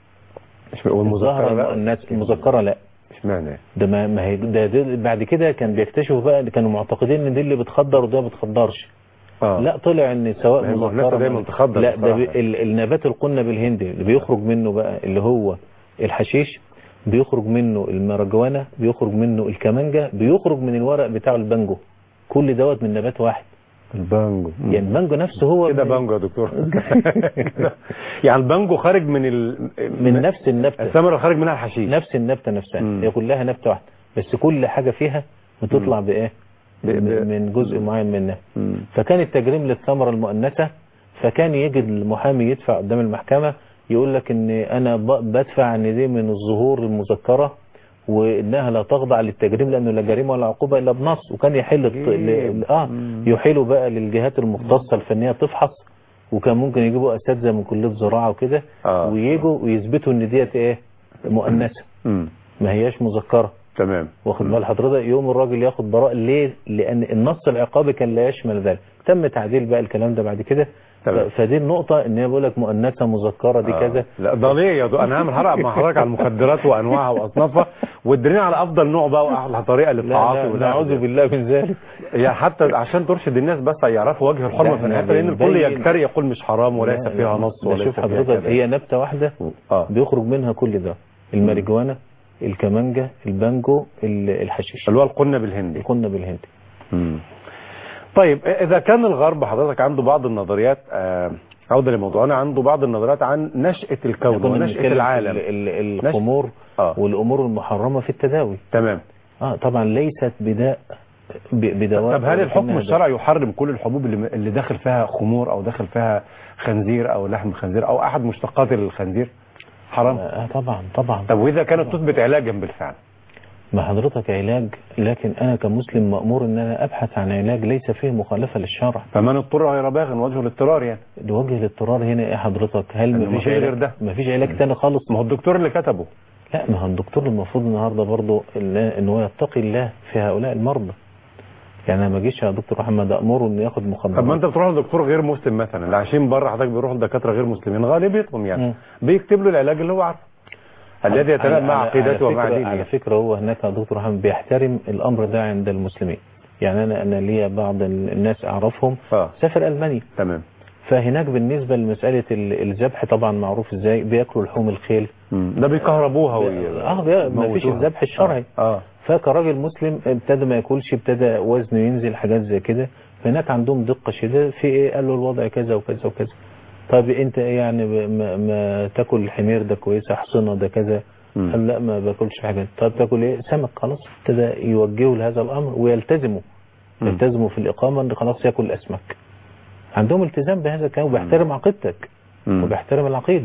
الزهرة المؤنثة المذكرة لا. اشمعنى؟ ده ما هي ده بعد كده كان بيكتشفوا بقى، كانوا معتقدين ان دي اللي بتخدر وده ما بتخدرش. لا طلع ان سواء مذكرة دايما تخدر. لا ده النبات القنب الهندي اللي بيخرج منه بقى اللي هو الحشيش، بيخرج منه المارجوانا، بيخرج منه الكمانجا، بيخرج من الورق بتاع البانجو. كل دوت من نبات واحد. البانجو يعني البانجو نفسه هو كده بانجو يا دكتور. يعني البانجو خارج من نفس النبتة، الثمرة خارج منها الحشيش، نفس النبتة نفسها. هي كلها نبتة واحدة، بس كل حاجة فيها بتطلع بإيه من جزء معين منها. فكان التجريم للثمرة المؤنثة، فكان يجي المحامي يدفع قدام المحكمة يقول لك ان انا بدفع ان دي من الظهور المذكرة وانها لا تخضع للتجريم لانه لا جريمه ولا عقوبه الا بنص. وكان يحل يحيلوا بقى للجهات المختصه الفنيه تفحص، وكان ممكن يجيبوا اساتذه من كليه زراعه وكده ويجوا ويثبتوا ان ديت ايه مؤنثه ما هياش مذكره. تمام. واخد بال حضرتك؟ يوم الراجل ياخد براءه. ليه؟ لان النص العقابي كان لا يشمل ذلك. تم تعديل بقى الكلام ده بعد كده. فدي النقطة ان هي بقول لك مؤنثة مذكرة دي كذا. لا ده ليه يا انا هعمل حلقة مع حضرتك على المخدرات وانواعها واصنافها وادرينا على افضل نوع بقى واحلى طريقة للتعاطي. نعوذ بالله من ذلك. يعني حتى عشان ترشد الناس بس يعرفوا وجه الحرمة في النهاية، لان الكل يجتري يقول مش حرام وليس فيها نص وليس شوف حضرتك هي نبتة واحدة بيخرج منها كل ده، الماريجوانا، الكمانجا، البانجو، الحشيش اللي هو القنب الهندي. القنب الهندي. طيب إذا كان الغرب حضرتك عنده بعض النظريات، عودة لموضوعنا، عنده بعض النظريات عن نشأة الكون ونشأة العالم، الخمور والأمور المحرمة في التداوي. تمام. طبعا ليست بدواء. طب هل الحكم الشرعي يحرم كل الحبوب اللي داخل فيها خمور أو داخل فيها خنزير أو لحم خنزير أو أحد مشتقات الخنزير؟ حرام؟ طبعا. طب وإذا كانت تثبت علاجا بالفعل؟ ما حضرتك علاج، لكن أنا كمسلم مأمور أن أنا أبحث عن علاج ليس فيه مخالفة للشرع. فمن اضطر غير باغ وجه الاضطرار. يعني وجه الاضطرار هنا إيه حضرتك؟ هل مفيش علاج غير ده؟ مفيش علاج تاني خالص؟ ما هو الدكتور اللي كتبه. لا ما هو الدكتور المفروض النهارده برضه ان هو يتقي الله في هؤلاء المرضى. يعني انا ما اجيش يا دكتور محمد امره انه ياخد مخدرات. طب ما انت بتروح لدكتور غير مسلم مثلا، اللي عايشين بره حضرتك بيروحوا لدكاتره غير مسلمين غالبيتهم يعني بيكتب له العلاج اللي هو عارفه الذي يتناسب مع عقيدته ومع دينه. على فكره هو هناك يا دكتور محمد بيحترم الامر ده عند المسلمين. يعني انا ليا بعض الناس اعرفهم سافر المانيا. تمام. فهناك بالنسبه لمساله الذبح طبعا معروف ازاي بياكلوا لحوم الخيل. ده بيكهربوها ما فيش الذبح الشرعي. فكراجل مسلم ابتدى ما ياكلش، ابتدى وزنه ينزل حاجات زي كده. فهناك عندهم دقه شديده في ايه، قال له الوضع كذا وكذا وكذا. طب انت يعني ما تاكل الحمير ده كويسه، حصنه ده كذا. قال لا ما باكلش حاجات. طب تاكل ايه؟ سمك. خلاص ابتدى يوجهوا لهذا الامر ويلتزموا في الاقامه ان خلاص ياكل الاسماك. عندهم التزام بهذا الكلام وبيحترم عقيدتك وبيحترم العقيده.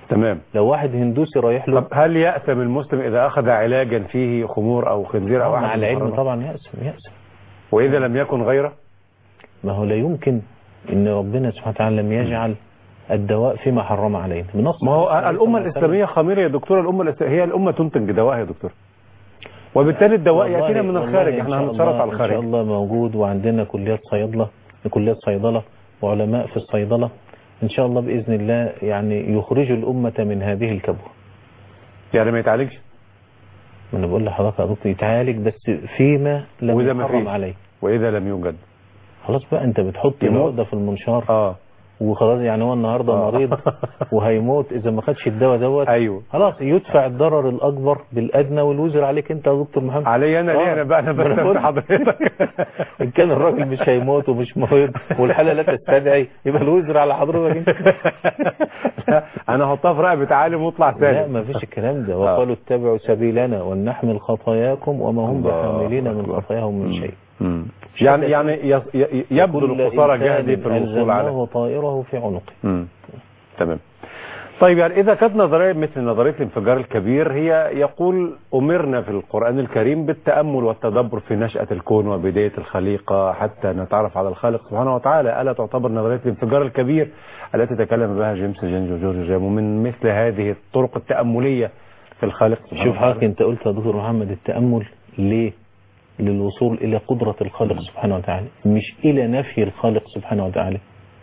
تمام. لو واحد هندوسي رايح له. طب هل يأثم المسلم إذا أخذ علاجا فيه خمور أو خنزير أو مع العلم طبعا يأثم. وإذا لم يكن غيره؟ ما هو لا يمكن إن ربنا سبحانه وتعالى لم يجعل الدواء فيما حرم علينا بنص. ما هو الأمة الإسلامية خميرة يا دكتور. هي الأمة تنتج دواء يا دكتور، وبالتالي الدواء يأتينا من الخارج. احنا هنتصرف على الخارج. إن شاء الله موجود، وعندنا كليات صيدلة وعلماء في الصيدلة إن شاء الله بإذن الله يعني يخرجوا الأمة من هذه الكبوة. يعني ما يتعالجش؟ ما أنا بقول لحضرتك يا دكتور يتعالج بس فيما لم يحرم عليه. وإذا لم يوجد خلاص بقى أنت بتحط العقدة في المنشار. وخلاص يعني هو النهارده مريض وهيموت اذا ما خدش الدواء دوت. ايوه خلاص يدفع الضرر الاكبر بالادنى والوزر عليك انت يا دكتور محمد. علي انا ليه؟ انا بقى انا بس حضرتك ان كان الراجل مش هيموت ومش مريض والحاله لا تستدعي يبقى الوزر على حضرتك انت. انا هحطها في رقبه عالم واطلع ثاني. لا ما فيش الكلام ده. وقالوا اتبعوا سبيلنا ولنحمل خطاياكم وما هم بحاملين من خطاياهم من شيء. يعني يبذل قصارى جهدي في الوصول على ألزمناه طائره في عنقه. تمام. طيب يعني إذا كانت نظرية مثل نظرية الانفجار الكبير هي يقول أمرنا في القرآن الكريم بالتأمل والتدبر في نشأة الكون وبداية الخليقة حتى نتعرف على الخالق سبحانه وتعالى، ألا تعتبر نظرية الانفجار الكبير التي تكلم بها جيمس جينج وجورج جامو من مثل هذه الطرق التأملية في الخالق سبحانه وتعالى؟ شوف حضرتك أنت قلت يا دكتور محمد التأمل ليه؟ للوصول إلى قدرة الخالق سبحانه وتعالى، مش إلى نفي الخالق سبحانه وتعالى.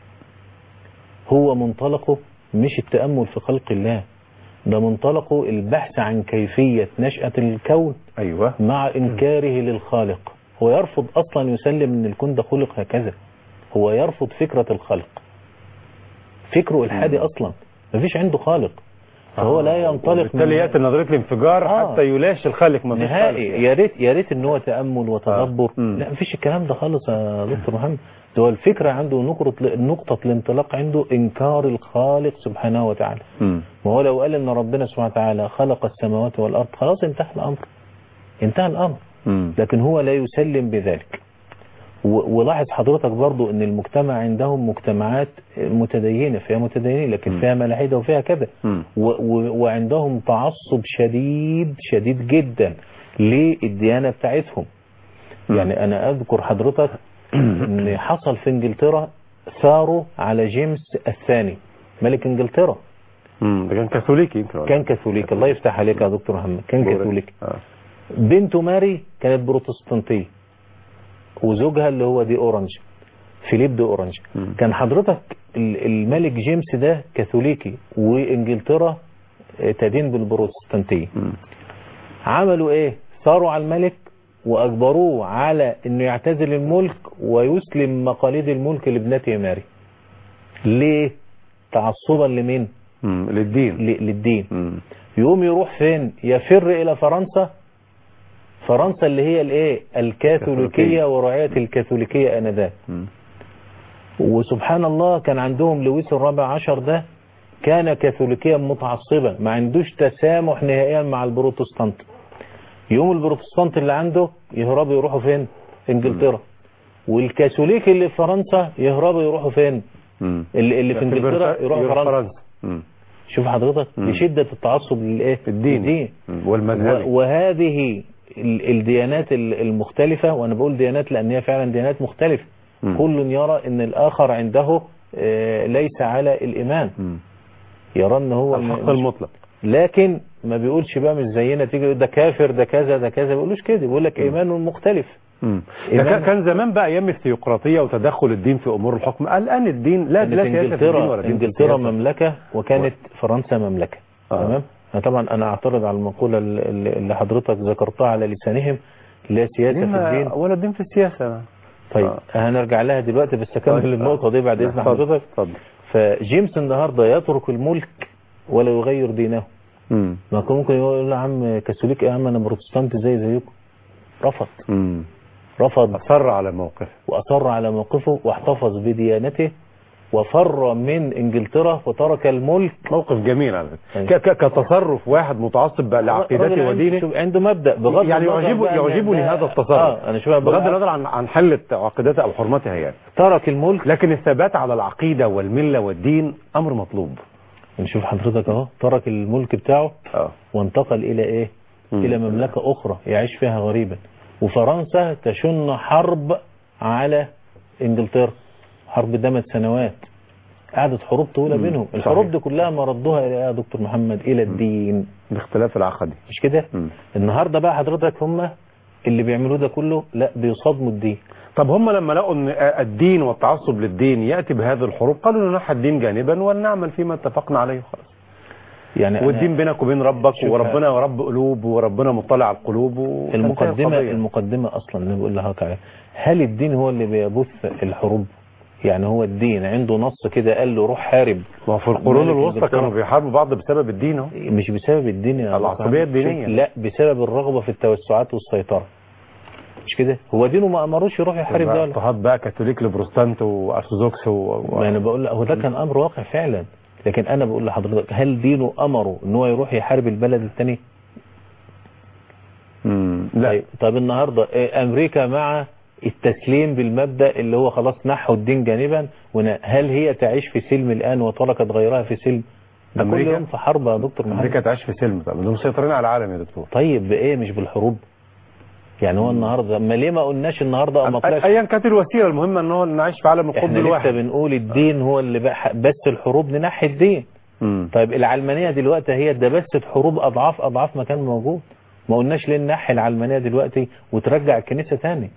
هو منطلقه مش التأمل في خلق الله، ده منطلقه البحث عن كيفية نشأة الكون. أيوة. مع إنكاره للخالق. هو يرفض أصلا يسلم أن الكون ده خلق هكذا، هو يرفض فكرة الخلق، فكره الحادي أصلا مفيش عنده خالق، فهو لا ينطلق. بالتالي يأتي نظرية الانفجار حتى يلاشي الخالق. ما فيش نهائي. يا ريت ان هو تأمل وتدبر. لا مفيش الكلام ده خالص يا دكتور محمد. ده الفكرة عنده نقطة الانطلاق عنده إنكار الخالق سبحانه وتعالى. ما هو لو قال ان ربنا سبحانه وتعالى خلق السماوات والأرض خلاص انتهى الأمر. لكن هو لا يسلم بذلك. ولاحظ حضرتك برضو ان المجتمع عندهم مجتمعات متدينة، فيها متدينين لكن فيها ملاحدة وفيها كذا، وعندهم تعصب شديد جدا للديانة بتاعتهم. يعني انا اذكر حضرتك ان حصل في انجلترا ثاروا على جيمس الثاني ملك انجلترا. ده كان كاثوليكي. كان كاثوليكي. الله يفتح عليك يا دكتور محمد. كان كاثوليكي. بنته ماري كانت بروتستانتية وزوجها اللي هو فيليب دي أورانج. كان حضرتك الملك جيمس ده كاثوليكي وانجلترا تدين بالبروتستانتية. عملوا ايه؟ ثاروا على الملك واجبروه على انه يعتزل الملك ويسلم مقاليد الملك لابنته ماري. ليه؟ تعصبا لمين؟ للدين. يقوم يروح فين؟ يفر الى فرنسا اللي هي الايه؟ الكاثوليكية ورعاية الكاثوليكية انذاك. وسبحان الله كان عندهم لويس الرابع عشر ده كان كاثوليكيا متعصبا، ما عندوش تسامح نهائيا مع البروتستانت. يوم البروتستانت اللي عنده يهربوا يروحوا فين؟ انجلترا. والكاثوليك اللي في فرنسا يهربوا يروحوا فين؟ اللي في انجلترا يروحوا فرنسا. شوف حضرتك بشدة التعصب للايه؟ الدين والمذهبي. وهذه الديانات المختلفة، وانا بقول ديانات لان هي فعلا ديانات مختلفة. كل يرى ان الاخر عنده ليس على الايمان، يرى ان هو الحق المطلق، لكن ما بيقولش بقى مش زينا تيجي ده كافر ده كذا ده كذا، بيقولوش كده، بيقول لك ايمانه مختلف. كان زمان بقى ايام الثيوقراطيه وتدخل الدين في امور الحكم. الان الدين لا انجلترا مملكه وكانت فرنسا مملكه. تمام. طبعا انا اعترض على المقوله اللي حضرتك ذكرتها على لسانهم، لا سياسه في الدين ولا الدين في السياسه. طيب هنرجع لها دلوقتي بس اكمل النقطه دي بعد اذن حضرتك. فجيمس النهارده يترك الملك ولا يغير دينه. ما كان ممكن يقول له يا عم كاثوليك يا عم انا بروتستانت زيكم. رفض اصر على موقفه واحتفظ بديانته وفر من انجلترا وترك الملك. موقف جميل على فكره، كتصرف واحد متعصب لعقيدته ودينه، عنده مبدأ بغض يعني يعجبني هذا التصرف. انا بغض النظر عن حل عقيدتها او حرمتها، يعني ترك الملك، لكن الثبات على العقيده والمله والدين امر مطلوب. نشوف حضرتك اهو ترك الملك بتاعه اه وانتقل الى ايه؟ الى مملكة اخرى يعيش فيها غريبا. وفرنسا تشن حرب على انجلترا، حرب دامت سنوات، قعدت حروب طويلة بينهم. الحروب دي كلها مردوها الى ايه يا دكتور محمد؟ الى الدين، الاختلاف العقدي، مش كده؟ النهاردة بقى حضرتك هم اللي بيعملوه ده كله لا بيصادموا الدين. طب هم لما لقوا ان الدين والتعصب للدين يأتي بهذه الحروب قالوا ننحى الدين جانبا ونعمل فيما اتفقنا عليه خلاص. يعني والدين بينك وبين ربك، وربنا رب قلوب، وربنا مطلع على القلوب. المقدمة اصلا اللي بقول لحضرتك عليها، هل الدين هو اللي بيبث الحروب؟ يعني هو الدين عنده نص كده قال له روح حارب؟ وفي القرون الوسطى كانوا بيحاربوا بعض بسبب الدين اهو. مش بسبب الدين يا العصبية الدينية، لا بسبب الرغبة في التوسعات والسيطرة، مش كده؟ هو دينه ما امروش يروح يحارب ده. اضطهاد بقى كاثوليك لبروتستانت وارثوذكس ما انا بقول هو ده كان امر واقع فعلا، لكن انا بقول لحضرتك هل دينه امره ان هو يروح يحارب البلد الثاني؟ لا. طيب النهارده امريكا مع التسليم بالمبدا اللي هو خلاص نحوا الدين جانبا، هل هي تعيش في سلم الان وتركت غيرها في سلم؟ كل يوم في حرب يا دكتور محمد. امريكا تعيش في سلم، طب دول مسيطرين على العالم يا دكتور. طيب بايه؟ مش بالحروب يعني. هو النهارده ما ليه ما قلناش النهارده ما طلعش ايا كانت الوسيله، المهم ان هو نعيش في عالم القطب الواحد. احنا لسه بنقول الدين هو اللي بس الحروب ننحي الدين. طيب العلمانيه دلوقتي هي ده بس حروب اضعاف ما كان موجود. ما قلناش ليه ننحي العلمانيه دلوقتي وترجع الكنيسه تاني؟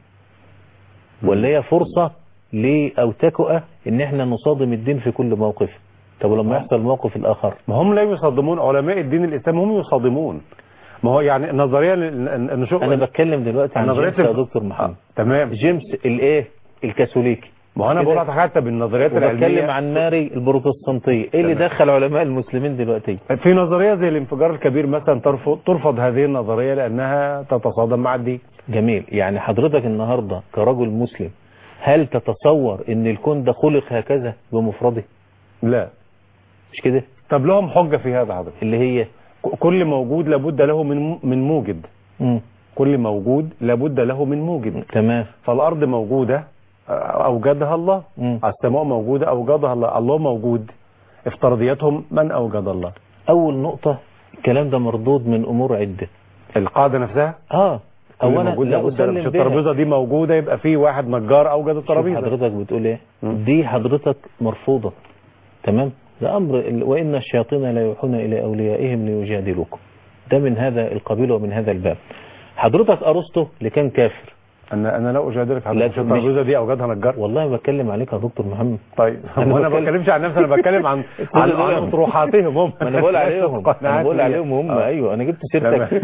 ولا هي فرصه او تكؤه ان احنا نصادم الدين في كل موقف؟ طب ولما يحصل موقف الاخر؟ ما هم لا يصادمون، علماء الدين الاسلامي هم يصادمون. ما هو يعني نظريا نشوف. انا بتكلم دلوقتي عن جيمس يا دكتور محمد. تمام. جيمس الايه؟ الكاثوليكي. ما هو انا بقول لك حتى بالنظريات العلميه. بتكلم عن ماري البروتستانتيه. ايه اللي دخل علماء المسلمين دلوقتي؟ في نظريه زي الانفجار الكبير مثلا ترفض هذه النظريه لانها تتصادم مع الدين. جميل. يعني حضرتك النهارده كرجل مسلم هل تتصور ان الكون ده خلق هكذا بمفرده؟ لا. مش كده؟ طب لهم حجه في هذا حضرتك، اللي هي كل موجود لابد له من موجد. كل موجود لابد له من موجد. تمام. فالارض موجوده اوجدها الله، السماء موجوده اوجدها الله، الله موجود، افتراضياتهم من اوجد الله. اول نقطه الكلام ده مردود من امور عده. القاعده نفسها اولا مش الترابيزه دي موجوده يبقى في واحد نجار اوجد الترابيزه. حضرتك بتقول ايه؟ دي حضرتك مرفوضه. تمام. ده امر وان الشياطين لا يوحون الى اوليائهم ليجادلوكم. ده من هذا القبيل ومن هذا الباب. حضرتك ارسطو اللي كان كافر. انا لا اجادلك حضرتك. الترابيزه دي اوجدها نجار. والله بتكلم عليك يا دكتور محمد. طيب انا ما بتكلمش عن نفسي، انا بتكلم عن اطروحاتهم هم. ما انا بقول عليهم هم. ايوه انا جبت سيرتك.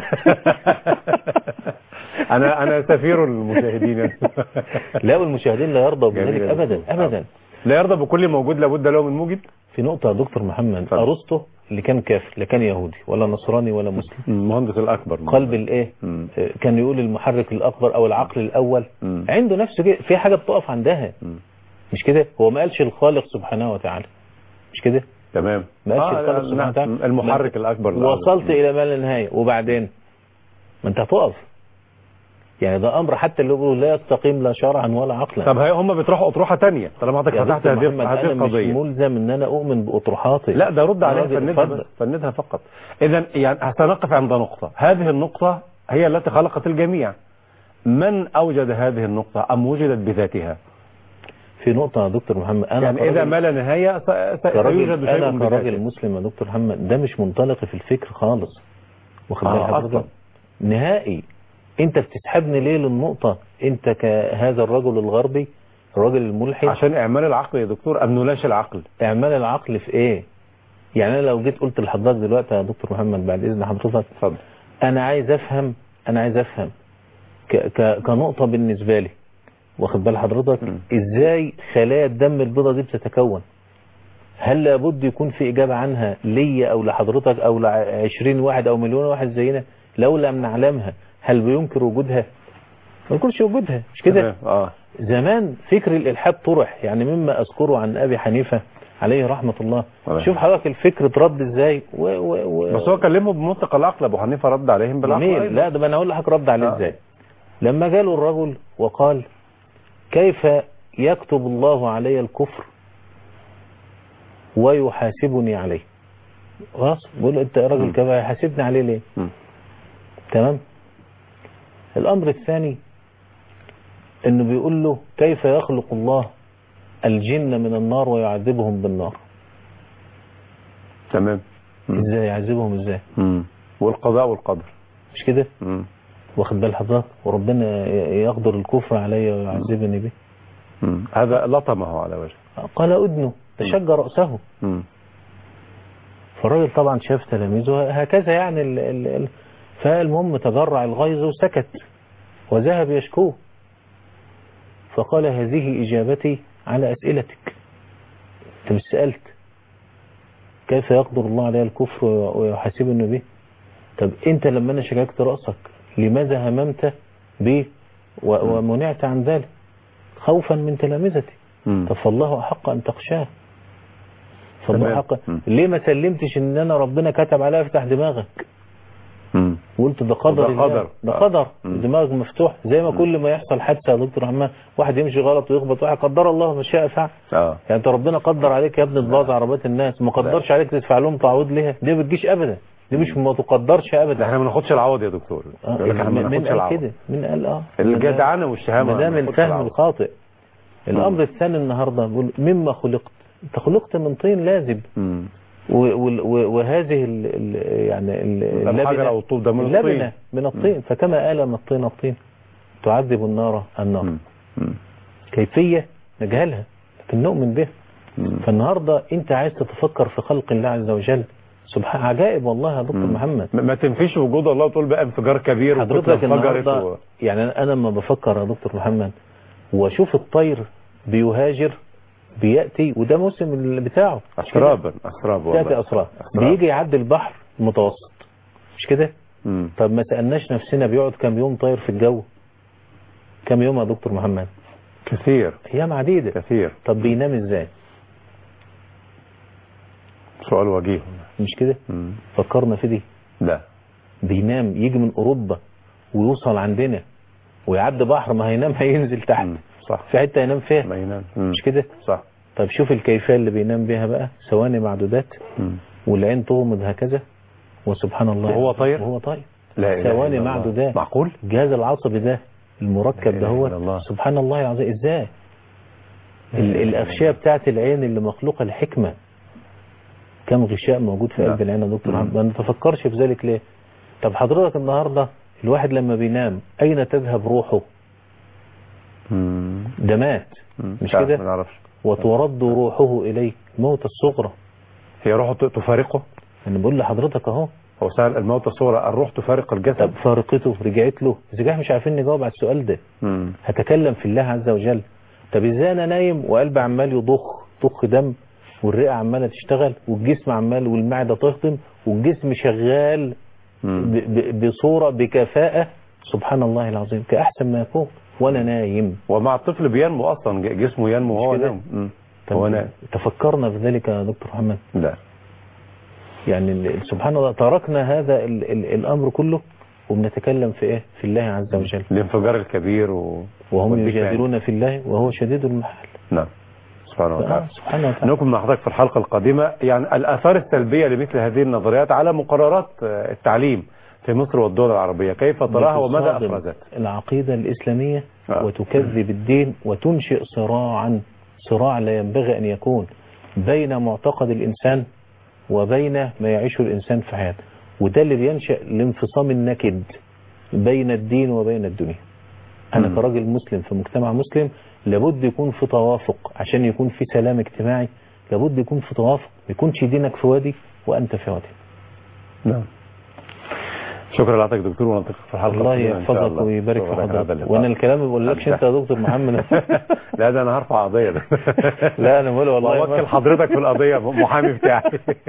انا سفير المشاهدين. لا والمشاهدين لا يرضى بذلك ابدا ابدا. لا يرضى بكل موجود لابد له من موجد. في نقطه يا دكتور محمد، ارسطو اللي كان كافر لا كان يهودي ولا نصراني ولا مسلم. المهندس الاكبر قلب الايه؟ كان يقول المحرك الاكبر او العقل الاول. عنده نفسه كده في حاجه بتقف عندها. مش كده؟ هو ما قالش الخالق سبحانه وتعالى. مش كده؟ تمام. ما قالش الخالق سبحانه وتعالى. المحرك الاكبر. وصلت الى ما لا نهايه وبعدين ما انت هتقف. يعني ده امر حتى اللي بيقولوا لا يستقيم لا شرعا ولا عقلا. طب هم بتروحوا اطروحه ثانيه طالما حضرتك فتحت هذه القضيه. مش ملزم ان انا اؤمن باطروحاتي. لا ده رد عليها، فندها فقط. اذا يعني سنقف عند نقطه، هذه النقطه هي التي خلقت الجميع. من اوجد هذه النقطه ام وجدت بذاتها؟ في نقطه يا دكتور محمد، انا يعني اذا ما لا نهايه سيوجد شيء. انا كراجل مسلم يا دكتور محمد ده مش منطلقي في الفكر خالص. واخد بالك حضرتك؟ نهائي. انت بتسحبني ليه للنقطة؟ انت كهذا الرجل الغربي الرجل الملحد. عشان اعمال العقل يا دكتور ام نلاش العقل؟ اعمال العقل في ايه؟ يعني انا لو جيت قلت لحضرتك دلوقتي يا دكتور محمد بعد اذن حضرتك اتفضل. انا عايز افهم كنقطة بالنسبة لي، واخد بال حضرتك؟ ازاي خلايا الدم البيضاء دي بتتكون؟ هل لابد يكون في اجابة عنها ليا او لحضرتك او ل20 واحد او مليون واحد زينا؟ لو لم نعلمها هل بينكر وجودها؟ ما يكونش وجودها. مش كده؟ زمان فكر الالحاد طرح، يعني مما اذكره عن ابي حنيفه عليه رحمه الله. شوف حضرتك الفكر اترد ازاي بس هو كلمه بمنطق العقل. ابو حنيفه رد عليهم بالعقل. لا ده انا اقول لحضرتك رد عليه ازاي. لما جاله الرجل وقال كيف يكتب الله علي الكفر ويحاسبني عليه؟ خلاص بقول انت راجل كده حاسبني عليه ليه؟ تمام. الامر الثاني انه بيقول له كيف يخلق الله الجن من النار ويعذبهم بالنار. تمام. ازاي يعذبهم ازاي؟ والقضاء والقدر مش كده؟ واخد بال حضرتك؟ وربنا يقدر الكفر علي ويعذبني به. هذا لطمه على وجهه. قال أدنه تشج رأسه. فالراجل طبعا شاف تلاميذه هكذا يعني فالمهم تجرع الغيظ وسكت وذهب يشكوه. فقال هذه إجابتي على أسئلتك. أنت مش سألت كيف يقدر الله عليه الكفر ويحاسبني به؟ طب أنت لما أنا شككت رأسك لماذا هممت به ومنعت عن ذلك خوفا من تلامذتي؟ طب فالله أحق أن تخشاه. فالله أحق. ليه ما سلمتش ان انا ربنا كتب عليها افتح دماغك وقلت ده قدر الله، ده قدر. دماغك مفتوح زي ما كل ما يحصل حادثه يا دكتور محمد واحد يمشي غلط ويخبط واحد قدر الله ما شاء فعل. يعني انت ربنا قدر عليك يا ابني تبوظ عربيات الناس، ما قدرش عليك تدفع لهم تعويض ليها، دي ما بتجيش ابدا، دي مش ما تقدرش ابدا. احنا ما بناخدش العوض يا دكتور. يقول لك احنا ما بناخدش العوض كده. مين قال الجدعنه والشهامه ما دام الفهم الخاطئ. الامر الثاني النهارده بيقول مما خلقت، انت خلقت من طين لازب. وهذه يعني الحجر او الطوب ده من الطين، من الطين. فكما آلم الطين الطين تعذب النار النار. كيفية نجهلها لكن نؤمن بها. فالنهاردة انت عايز تتفكر في خلق الله عز وجل، سبحان عجائب والله يا دكتور محمد. ما تنفيش وجود الله وتقول بقى انفجار كبير حضرتك النهاردة يعني انا لما بفكر يا دكتور محمد واشوف الطير بيهاجر بيأتي وده موسم بتاعه أسراب تأتي أسراب بيجي يعدي البحر المتوسط مش كده؟ طب ما سألناش نفسنا بيقعد كم يوم طاير في الجو؟ كم يوم يا دكتور محمد؟ كثير، أيام عديدة كثير. طب بينام ازاي؟ سؤال وجيه مش كده؟ فكرنا في دي؟ لا. بينام يجي من أوروبا ويوصل عندنا ويعدي بحر، ما هينام هينزل تحت. صح. في حته ينام فيها ما ينام. مش كده؟ صح. طب شوف الكيفيه اللي بينام بيها بقى، ثواني معدودات والعين تغمض هكذا وسبحان الله وهو طاير. وهو طاير ثواني معدودات. معقول؟ الجهاز العصبي ده المركب ده هو سبحان الله العظيم. ازاي الاغشيه بتاعت العين اللي مخلوقه الحكمه، كم غشاء موجود في قلب العين يا دكتور؟ ما نتفكرش في ذلك ليه؟ طب حضرتك النهارده الواحد لما بينام اين تذهب روحه؟ ده مات مش كده؟ ما نعرفش. وترد روحه إليه موت الصغرى. هي روحه تفارقه؟ أنا بقول لحضرتك أهو. هو سأل الموت الصغرى الروح تفارق الجسد؟ طب فارقته رجعت له إزاي؟ مش عارفين نجاوب على السؤال ده. هتكلم في الله عز وجل. طب إزاي أنا نايم وقلبي عمال يضخ دم والرئة عمالة تشتغل والجسم عمال والمعدة تهضم والجسم شغال بصورة بكفاءة سبحان الله العظيم كأحسن ما يكون وانا نايم. ومع الطفل بينمو اصلا جسمه ينمو وهو نايم. تفكرنا في ذلك يا دكتور محمد؟ لا. يعني سبحان الله تركنا هذا الامر كله وبنتكلم في ايه؟ في الله عز وجل. الانفجار الكبير وهم يجادلون في الله وهو شديد المحال. نعم. سبحانه وتعالى. نكمل مع حضرتك في الحلقة القادمة يعني الآثار السلبية لمثل هذه النظريات على مقررات التعليم في مصر والدول العربية، كيف تراها وماذا أفرزت؟ العقيدة الإسلامية وتكذب الدين وتنشئ صراع لا ينبغي أن يكون بين معتقد الإنسان وبين ما يعيشه الإنسان في حياته، وده اللي بينشأ الانفصام النكد بين الدين وبين الدنيا. أنا كراجل مسلم في مجتمع مسلم لابد يكون في توافق عشان يكون في سلام اجتماعي، لابد يكون في توافق، ما يكونش دينك في وادي وأنت في وادي. نعم. شكرا لحضرتك دكتور ونلتقي في الحلقه. الله يحفظك ويبارك في حضرتك. وانا الكلام ما بقولكش انت يا دكتور محمد. لا ده انا هرفع قضيه ده. لا انا بقول والله وكل حضرتك في القضيه محامي بتاعي.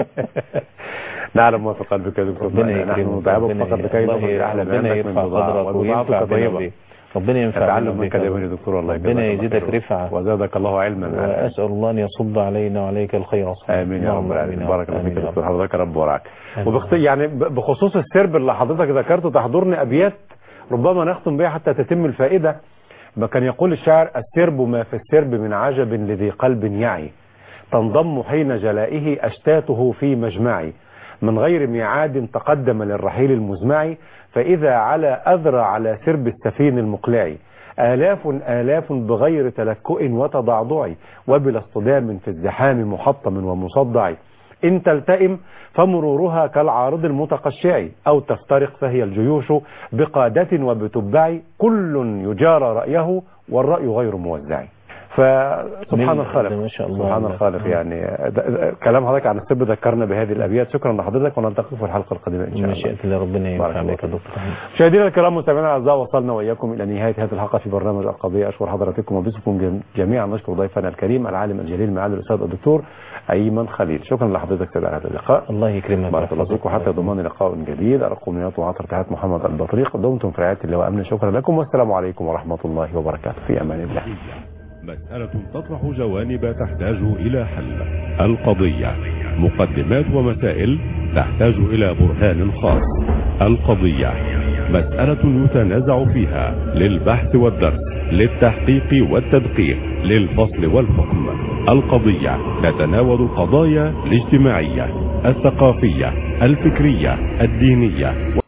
نعلم ما في قلبك يا دكتور. نحن نتعبك فقط لكي نخرج احلى ربنا يرفع قدرك وينفع بنا. ربنا ينفع تعلم منك يا دكتور. الله ربنا يزيدك رفعه وزادك الله علما. واسال الله ان يصب علينا وعليك الخير. امين يا رب العالمين. بارك الله فيك يا دكتور. حضرتك رب ورعاك. يعني بخصوص السرب اللي حضرتك ذكرته تحضرني ابيات ربما نختم بها حتى تتم الفائده. ما كان يقول الشاعر: السرب ما في السرب من عجب لذي قلب يعي، تنضم حين جلائه اشتاته في مجمعي، من غير ميعاد تقدم للرحيل المزمع، فإذا أذرى على سرب السفين المقلع، آلاف بغير تلكؤ وتضعضع، وبلا اصطدام في الزحام محطم ومصدع. إن تلتئم فمرورها كالعارض المتقشع، أو تفترق فهي الجيوش بقادة وبتبع، كل يجارى رأيه والرأي غير موزع. فسبحان الخالق، ما شاء الله، سبحان الخالق. يعني كلام حضرتك عن السب ذكرنا بهذه الأبيات. شكرا لحضرتك، ونلتقي في الحلقة القادمة إن شاء الله. مشيئة الله، ربنا ينفع بك يا دكتور. مشاهدينا الكرام، مستمعينا الأعزاء، وصلنا وإياكم إلى نهاية هذه الحلقة في برنامج القضية. أشكر حضراتكم وباسمكم جميعا نشكر ضيفنا الكريم العالم الجليل معالي الأستاذ الدكتور أيمن خليل. شكرا لحضرتك على هذا اللقاء. الله يكرمك، بارك الله فيك، وحتى ضمان لقاء جديد. أرقم نيات وعطر تحت محمد البطريق. دمتم في رعاية الله وأمن. شكرا لكم، والسلام عليكم ورحمة الله وبركاته. في أمان الله. مسألة تطرح جوانب تحتاج إلى حل. القضية، مقدمات ومسائل تحتاج إلى برهان خاص. القضية، مسألة يتنازع فيها للبحث والدرس، للتحقيق والتدقيق، للفصل والحكم. القضية تتناول القضايا الاجتماعية، الثقافية، الفكرية، الدينية